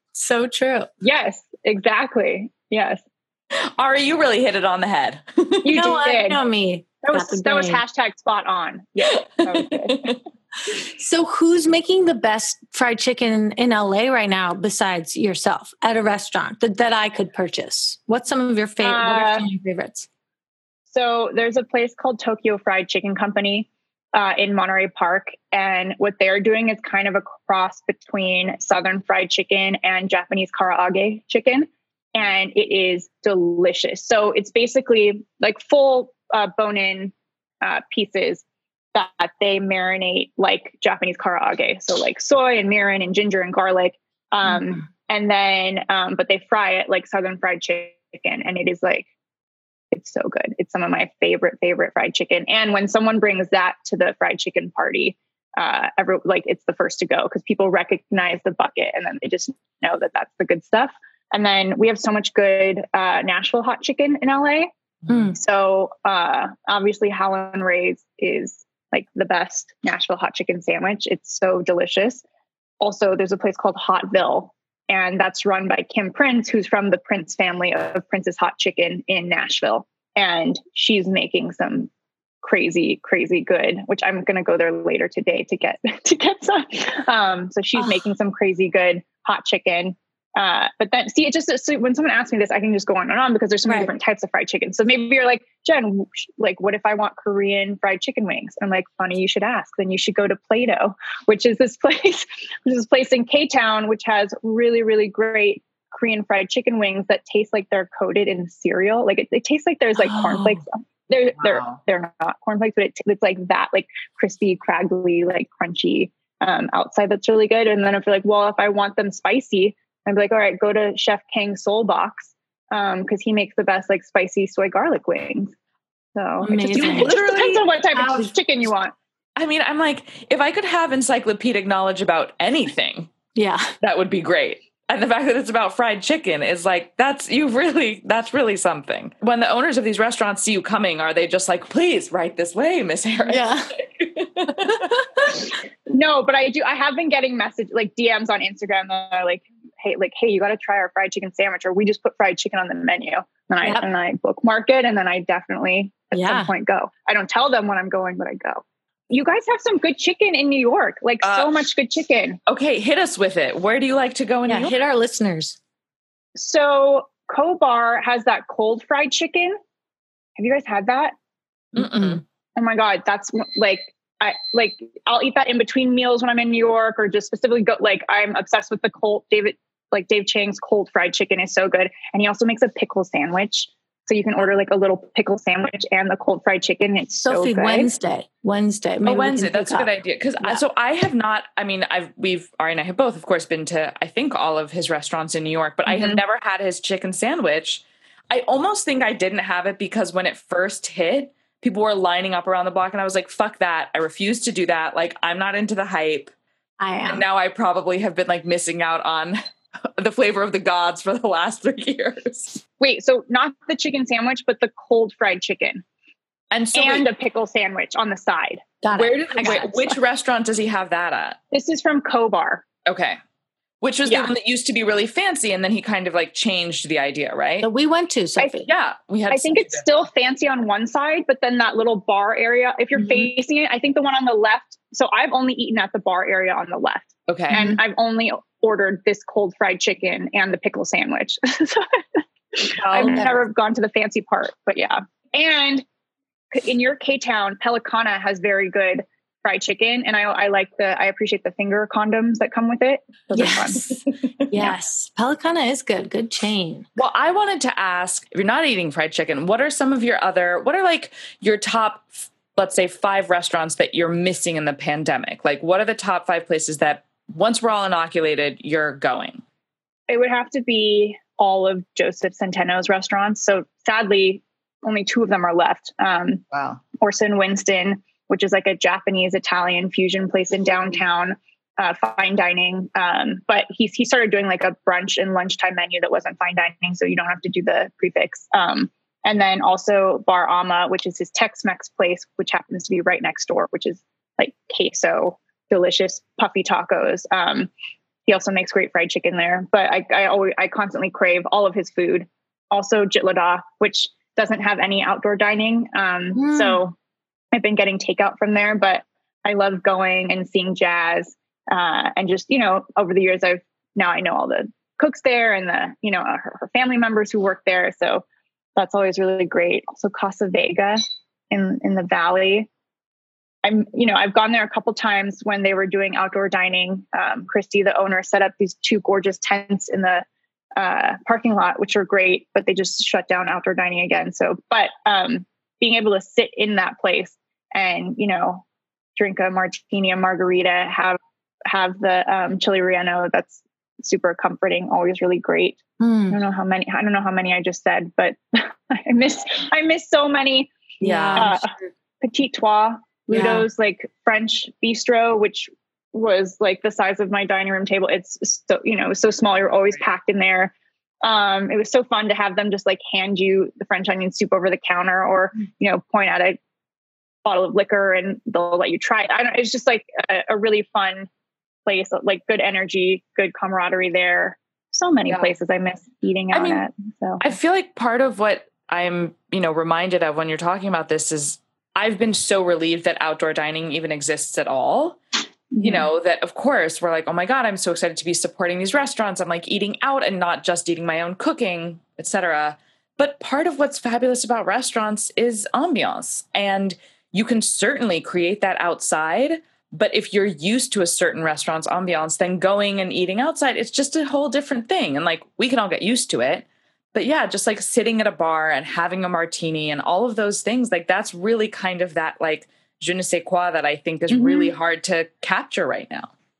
So true. Yes, exactly. Yes. Ari, you really hit it on the head. You know what? did. You know me. That Got the was, that was brain. hashtag spot on. Yeah. That was good. So who's making the best fried chicken in L A right now besides yourself at a restaurant that, that I could purchase? What's some of your favorite what are Uh, some of your favorites? So there's a place called Tokyo Fried Chicken Company uh, in Monterey Park. And what they're doing is kind of a cross between Southern fried chicken and Japanese karaage chicken. And it is delicious. So it's basically like full uh, bone-in uh, pieces that they marinate like Japanese karaage. So like soy and mirin and ginger and garlic. Um, Mm-hmm. And then, um, but they fry it like Southern fried chicken. And it is like, it's so good. It's some of my favorite, favorite fried chicken. And when someone brings that to the fried chicken party, uh, every, like it's the first to go because people recognize the bucket and then they just know that that's the good stuff. And then we have so much good uh, Nashville hot chicken in L A. Mm. So uh, obviously Howlin' Ray's is like the best Nashville hot chicken sandwich. It's so delicious. Also, there's a place called Hotville, and that's run by Kim Prince, who's from the Prince family of Prince's Hot Chicken in Nashville. And she's making some crazy, crazy good, which I'm going to go there later today to get, to get some. Um, so she's Oh. making some crazy good hot chicken. Uh, but then see, it just, so when someone asks me this, I can just go on and on because there's so many Right. different types of fried chicken. So maybe you're like, Jen, like, what if I want Korean fried chicken wings? I'm like, funny, you should ask. Then you should go to Play-Doh, which is this place, which is this place in K-Town, which has really, really great Korean fried chicken wings that taste like they're coated in cereal. Like it, it tastes like there's like Oh. cornflakes. They're, they're, Wow. they're not cornflakes, but it, it's like that, like crispy, craggly, like crunchy um, outside. That's really good. And then if you're like, well, if I want them spicy, I'd be like, all right, go to Chef Kang's Soul Box um, because he makes the best like spicy soy garlic wings. So it just, Amazing. it just depends on what type Wow. of chicken you want. I mean, I'm like, if I could have encyclopedic knowledge about anything, Yeah. that would be great. And the fact that it's about fried chicken is like, that's you really, that's really something. When the owners of these restaurants see you coming, are they just like, please, right this way, Miss Harris? Yeah. No, but I do. I have been getting message like D Ms on Instagram that are like, "Hey, like, hey, you got to try our fried chicken sandwich," or "We just put fried chicken on the menu." And I Yep. and I bookmark it, and then I definitely at Yeah. some point go. I don't tell them when I'm going, but I go. You guys have some good chicken in New York, like Uh, so much good chicken. Okay, hit us with it. Where do you like to go in Yeah. New York? Hit our listeners. So Kobar has that cold fried chicken. Have you guys had that? Mm-mm. Oh my God, that's like I like I'll eat that in between meals when I'm in New York, or just specifically go like I'm obsessed with the cold David like Dave Chang's cold fried chicken is so good. And he also makes a pickle sandwich. So you can order like a little pickle sandwich and the cold fried chicken. It's Sophie, so good. Wednesday. Wednesday. Oh, Maybe we Wednesday. can That's a pick good up. idea. Because Yeah. so I have not. I mean, I've we've Ari and I have both, of course, been to I think all of his restaurants in New York, but I have Mhm. never had his chicken sandwich. I almost think I didn't have it because when it first hit, people were lining up around the block, and I was like, "Fuck that! I refuse to do that. Like, I'm not into the hype." I am. And now I probably have been like missing out on the flavor of the gods for the last three years. Wait, so not the chicken sandwich, but the cold fried chicken And so, and wait, a pickle sandwich on the side. Got where it. did I got wait, it. which restaurant does he have that at? This is from Kobar. Okay. Which was Yeah. the one that used to be really fancy, and then he kind of like changed the idea, right? So we went to Sophie. Yeah, we had. I think such it's a- still fancy on one side, but then that little bar area, if you're Mhm. facing it, I think the one on the left. So I've only eaten at the bar area on the left, okay. and I've only ordered this cold fried chicken and the pickle sandwich. So I've Oh, never gone to the fancy part, but yeah. And in your K-Town, Pelicana has very good fried chicken, and I, I like the, I appreciate the finger condoms that come with it. Those are fun. Yes. Yes. Pelicana is good. Good chain. Well, I wanted to ask, if you're not eating fried chicken, what are some of your other? What are like your top, let's say, five restaurants that you're missing in the pandemic? Like, what are the top five places that once we're all inoculated, you're going? It would have to be all of Joseph Centeno's restaurants. So sadly, only two of them are left. Um, Wow. Orson Winston, which is like a Japanese Italian fusion place in downtown, uh, fine dining. Um, but he's he started doing like a brunch and lunchtime menu that wasn't fine dining, so you don't have to do the prefix. Um, and then also Bar Ama, which is his Tex-Mex place, which happens to be right next door, which is like queso, delicious puffy tacos. Um, he also makes great fried chicken there. But I I always I constantly crave all of his food. Also Jitlada, which doesn't have any outdoor dining. Um, Mm. So I've been getting takeout from there, but I love going and seeing Jazz. Uh, and just, you know, over the years, I've now I know all the cooks there and the, you know, her, her family members who work there. So that's always really great. Also Casa Vega in, in the Valley. I'm, you know, I've gone there a couple times when they were doing outdoor dining. Um, Christy, the owner, set up these two gorgeous tents in the uh, parking lot, which are great, but they just shut down outdoor dining again. So, but um, being able to sit in that place and, you know, drink a martini, a margarita, have have the um, chili relleno, that's super comforting, always really great. I Mm. don't know how many, I don't know how many I just said, but I miss, I miss so many. Yeah. Uh, Petit Trois, Yeah. Ludo's like French bistro, which was like the size of my dining room table. It's so, you know, it was so small. You're always packed in there. Um, it was so fun to have them just like hand you the French onion soup over the counter, or, you know, point out a bottle of liquor and they'll let you try it. I don't, it's just like a, a really fun place, like good energy, good camaraderie there. So many Yeah. places I miss eating I out mean, at. So I feel like part of what I'm, you know, reminded of when you're talking about this is I've been so relieved that outdoor dining even exists at all. You know, that of course we're like, oh my God, I'm so excited to be supporting these restaurants. I'm like eating out and not just eating my own cooking, et cetera. But part of what's fabulous about restaurants is ambiance. And you can certainly create that outside. But if you're used to a certain restaurant's ambiance, then going and eating outside, it's just a whole different thing. And like, we can all get used to it. But yeah, just like sitting at a bar and having a martini and all of those things, like that's really kind of that like je ne sais quoi that I think is Mhm. really hard to capture right now.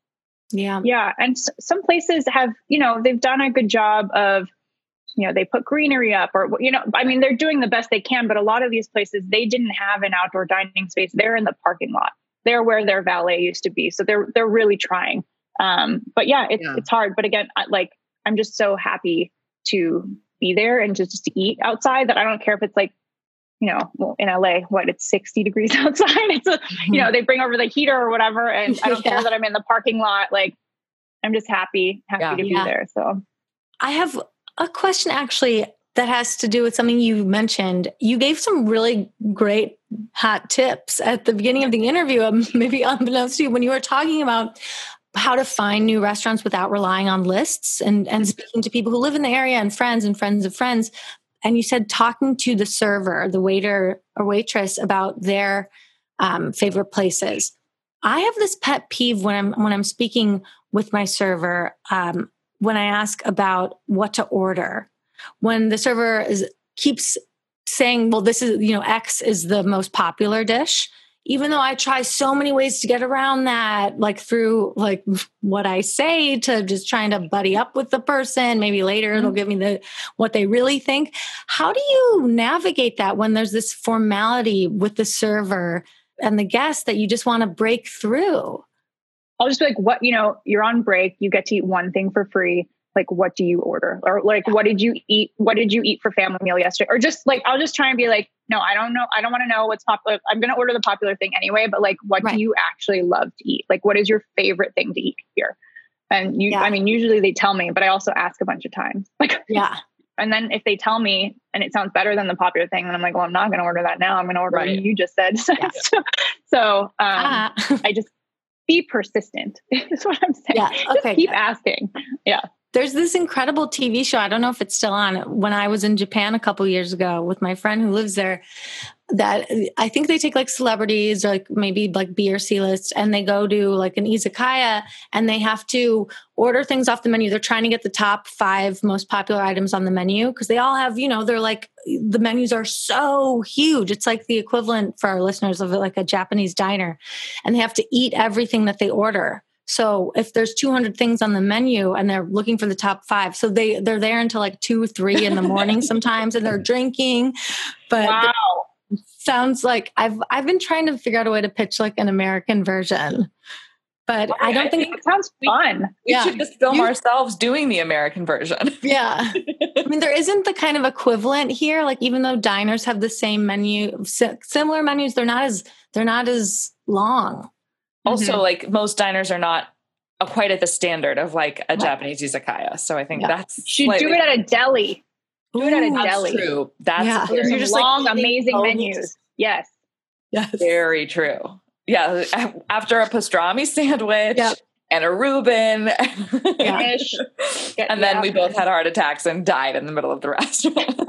Yeah. Yeah. And s- some places have, you know, they've done a good job of, you know, they put greenery up or, you know, I mean, they're doing the best they can, but a lot of these places, they didn't have an outdoor dining space. They're in the parking lot. They're where their valet used to be. So they're, they're really trying. Um, but yeah, it's, Yeah. it's hard. But again, I, like, I'm just so happy to be there and just, just to eat outside that I don't care if it's like, you know, well, in L A, what, it's sixty degrees outside. It's a, you know, they bring over the heater or whatever. And I don't Yeah. care that I'm in the parking lot. Like, I'm just happy, happy Yeah. to be Yeah. there. So I have a question actually that has to do with something you mentioned. You gave some really great hot tips at the beginning of the interview, um, maybe unbeknownst to you, when you were talking about how to find new restaurants without relying on lists and, and speaking to people who live in the area and friends and friends of friends. And you said talking to the server, the waiter or waitress about their um, favorite places. I have this pet peeve when I'm when I'm speaking with my server, um, when I ask about what to order. When the server is keeps saying, well, this is, you know, X is the most popular dish, even though I try so many ways to get around that, like through like what I say to just trying to buddy up with the person. Maybe later it'll give me the what they really think. How do you navigate that when there's this formality with the server and the guest that you just want to break through? I'll just be like, what, you know, you're on break, you get to eat one thing for free. Like, what do you order? Or like, what did you eat? What did you eat for family meal yesterday? Or just like, I'll just try and be like, no, I don't know. I don't want to know what's popular. I'm going to order the popular thing anyway, but like, what Right. do you actually love to eat? Like, what is your favorite thing to eat here? And you, Yeah. I mean, usually they tell me, but I also ask a bunch of times. Like, Yeah. and then if they tell me and it sounds better than the popular thing, then I'm like, well, I'm not going to order that now. I'm going to order Right. what you just said. Yeah. so, so um, Ah. I just be persistent. Is what I'm saying. Yeah. Just Okay. keep asking. Yeah. There's this incredible T V show. I don't know if it's still on. When I was in Japan a couple years ago with my friend who lives there, that I think they take like celebrities or like maybe like B or C list, and they go to like an izakaya and they have to order things off the menu. They're trying to get the top five most popular items on the menu because they all have, you know, they're like, the menus are so huge. It's like the equivalent for our listeners of like a Japanese diner, and they have to eat everything that they order. So if there's two hundred things on the menu and they're looking for the top five, so they, they're there until like two, three in the morning sometimes, and they're drinking. But Wow. it sounds like I've, I've been trying to figure out a way to pitch like an American version, but I don't I think, It sounds fun. We Yeah. should just film You- ourselves doing the American version. yeah. I mean, there isn't the kind of equivalent here. Like, even though diners have the same menu, si- similar menus, they're not as, they're not as long. Also, Mhm. like most diners are not uh, quite at the standard of like a Right. Japanese izakaya. So I think Yeah. that's Should slightly- do it at a deli. Do it at a Ooh, That's deli. true. That's Yeah. very, There's You're some just, like, long, eating amazing bones. menus. Yes. Yes. very true. Yeah. a- After a pastrami sandwich Yep. and a Reuben. Yeah. Finish. Get- And then yeah. we both had heart attacks and died in the middle of the restaurant.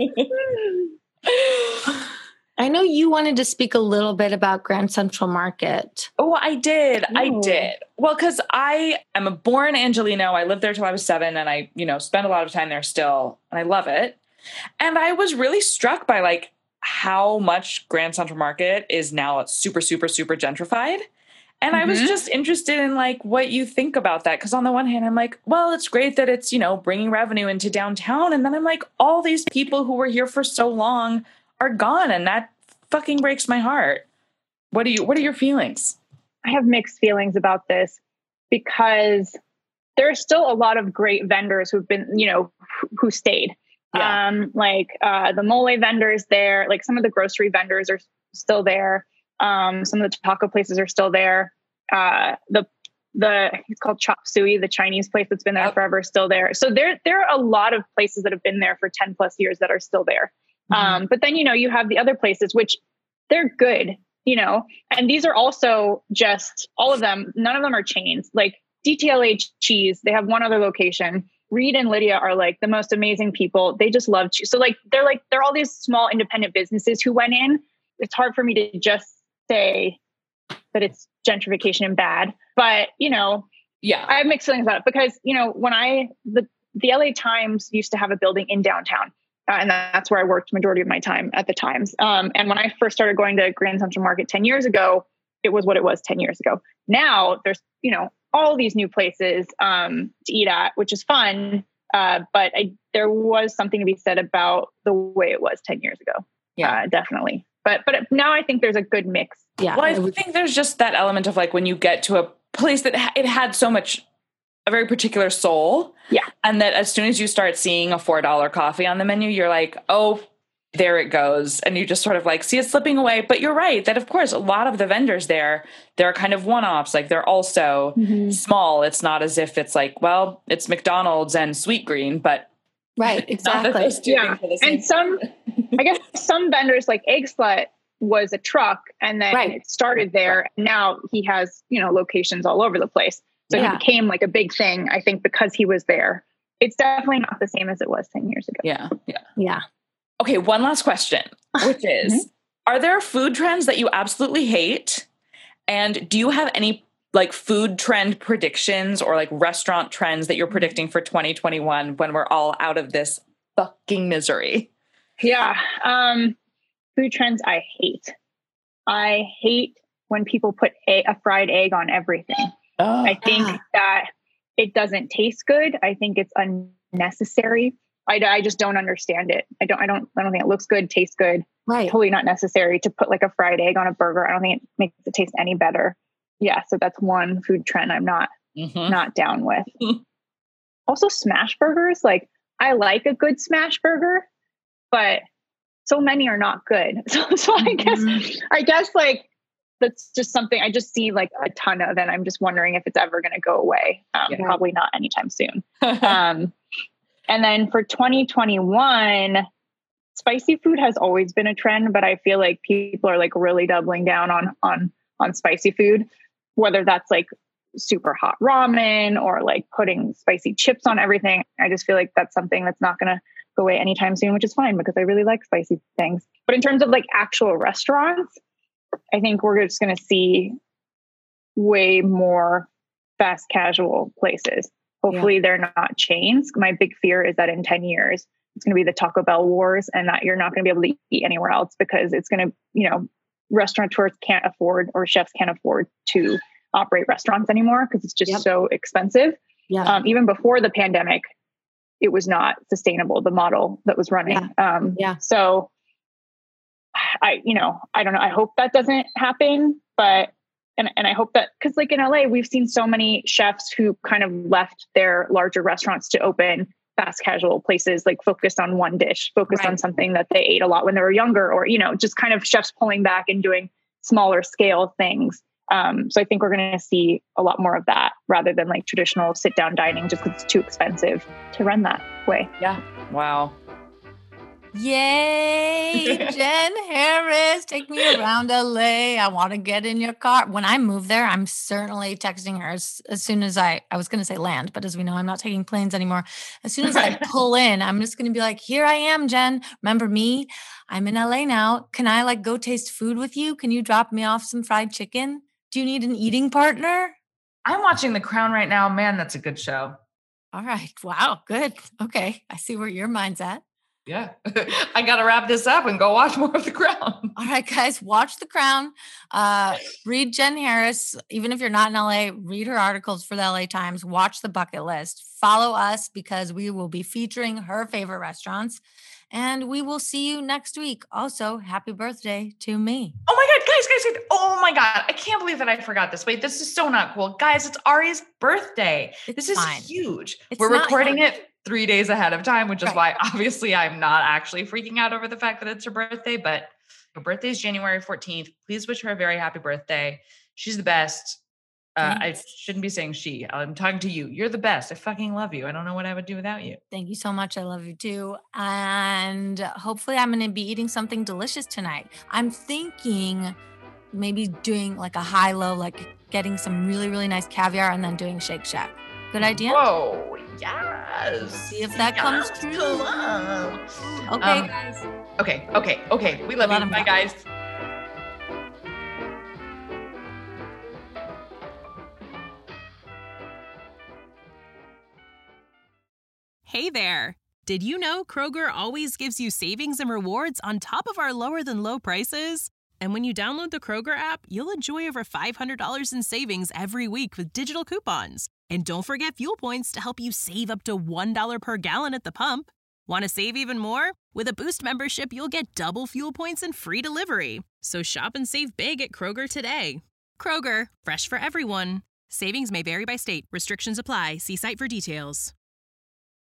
I know you wanted to speak a little bit about Grand Central Market. Oh, I did. I Ooh. did. Well, because I am a born Angelino. I lived there till I was seven, and I, you know, spend a lot of time there still, and I love it. And I was really struck by like how much Grand Central Market is now super, super, super gentrified. And I was Mhm. just interested in like what you think about that. Because on the one hand, I'm like, well, it's great that it's, you know, bringing revenue into downtown. And then I'm like, all these people who were here for so long are gone, and that fucking breaks my heart. What do you, what are your feelings? I have mixed feelings about this because there are still a lot of great vendors who've been, you know, who, who stayed. Yeah. Um, like uh, the mole vendors there, like some of the grocery vendors are still there. Um, some of the taco places are still there. Uh, the the it's called Chop Suey, the Chinese place that's been there Yep. forever, is still there. So there there are a lot of places that have been there for ten plus years that are still there. Um, but then, you know, you have the other places, which they're good, you know, and these are also just all of them. None of them are chains. Like D T L H Cheese, they have one other location. Reed and Lydia are like the most amazing people. They just love cheese. So like, they're like, they're all these small independent businesses who went in. It's hard for me to just say that it's gentrification and bad, but you know, Yeah. I have mixed feelings about it because, you know, when I, the, the L A Times used to have a building in downtown. Uh, and that's where I worked majority of my time at the Times. Um, and when I first started going to Grand Central Market ten years ago, it was what it was ten years ago. Now there's, you know, all these new places um, to eat at, which is fun. Uh, but I, there was something to be said about the way it was ten years ago. Yeah, uh, definitely. But but now I think there's a good mix. Yeah. Well, I think there's just that element of like when you get to a place that ha- it had so much, a very particular soul. Yeah. And that as soon as you start seeing a four dollar coffee on the menu, you're like, oh, there it goes. And you just sort of like see it slipping away. But you're right that, of course, a lot of the vendors there, they're kind of one-offs. Like they're also mm-hmm. small. It's not as if it's like, well, it's McDonald's and Sweetgreen, but right, exactly. Yeah. And some, I guess some vendors like Egg Slut was a truck and then right. it started there. Now he has, you know, locations all over the place. So yeah. he became like a big thing, I think, because he was there. It's definitely not the same as it was ten years ago. Yeah. Yeah. Yeah. Okay, one last question, which is, mm-hmm. are there food trends that you absolutely hate? And do you have any like food trend predictions or like restaurant trends that you're predicting for twenty twenty-one when we're all out of this fucking misery? Yeah. Um, food trends I hate. I hate when people put a, a fried egg on everything. Oh, I think ah. that it doesn't taste good. I think it's unnecessary. I, I just don't understand it. I don't, I don't, I don't think it looks good, tastes good. Right. Totally not necessary to put like a fried egg on a burger. I don't think it makes it taste any better. Yeah. So that's one food trend I'm not, mm-hmm. not down with. Also smash burgers. Like I like a good smash burger, but so many are not good. So, so I guess, mm-hmm. I guess like, that's just something I just see like a ton of, and I'm just wondering if it's ever going to go away. Um, yeah. Probably not anytime soon. um, And then for twenty twenty-one, spicy food has always been a trend, but I feel like people are like really doubling down on, on, on spicy food, whether that's like super hot ramen or like putting spicy chips on everything. I just feel like that's something that's not going to go away anytime soon, which is fine because I really like spicy things. But in terms of like actual restaurants, I think we're just going to see way more fast casual places. Hopefully yeah. they're not chains. My big fear is that in ten years, it's going to be the Taco Bell wars and that you're not going to be able to eat anywhere else because it's going to, you know, restaurateurs can't afford or chefs can't afford to operate restaurants anymore because it's just yep. so expensive. Yeah. Um, even before the pandemic, it was not sustainable, the model that was running. Yeah. Um, yeah. So I, you know, I don't know. I hope that doesn't happen, but And and I hope that, because like in L A, we've seen so many chefs who kind of left their larger restaurants to open fast casual places, like focused on one dish, focused right. on something that they ate a lot when they were younger, or, you know, just kind of chefs pulling back and doing smaller scale things. Um, so I think we're going to see a lot more of that rather than like traditional sit down dining, just because it's too expensive to run that way. Yeah. Wow. Yay, Jen Harris, take me around L A. I want to get in your car. When I move there, I'm certainly texting her as, as soon as I, I was going to say land, but as we know, I'm not taking planes anymore. As soon as I pull in, I'm just going to be like, here I am, Jen. Remember me? I'm in L A now. Can I like go taste food with you? Can you drop me off some fried chicken? Do you need an eating partner? I'm watching The Crown right now. Man, that's a good show. All right. Wow. Good. Okay. I see where your mind's at. Yeah, I got to wrap this up and go watch more of The Crown. All right, guys, watch The Crown. Uh, read Jen Harris. Even if you're not in L A, read her articles for the L A Times. Watch The Bucket List. Follow us because we will be featuring her favorite restaurants. And we will see you next week. Also, happy birthday to me. Oh my God, guys, guys, guys. Oh my God. I can't believe that I forgot this. Wait, this is so not cool. Guys, it's Ari's birthday. It's this is fine. huge. It's We're recording huge. it three days ahead of time, which is right. why obviously I'm not actually freaking out over the fact that it's her birthday, but her birthday is January fourteenth. Please wish her a very happy birthday. She's the best. Uh, I shouldn't be saying she. I'm talking to you. You're the best. I fucking love you. I don't know what I would do without you. Thank you so much. I love you too. And hopefully I'm going to be eating something delicious tonight. I'm thinking maybe doing like a high-low, like getting some really, really nice caviar and then doing Shake Shack. Good idea? Whoa, yes. See if that yes. comes true. Okay, um, guys. Okay, okay, okay. We love Let you. them Bye, go. guys. Hey there. Did you know Kroger always gives you savings and rewards on top of our lower than low prices? And when you download the Kroger app, you'll enjoy over five hundred dollars in savings every week with digital coupons. And don't forget fuel points to help you save up to one dollar per gallon at the pump. Want to save even more? With a Boost membership, you'll get double fuel points and free delivery. So shop and save big at Kroger today. Kroger, fresh for everyone. Savings may vary by state. Restrictions apply. See site for details.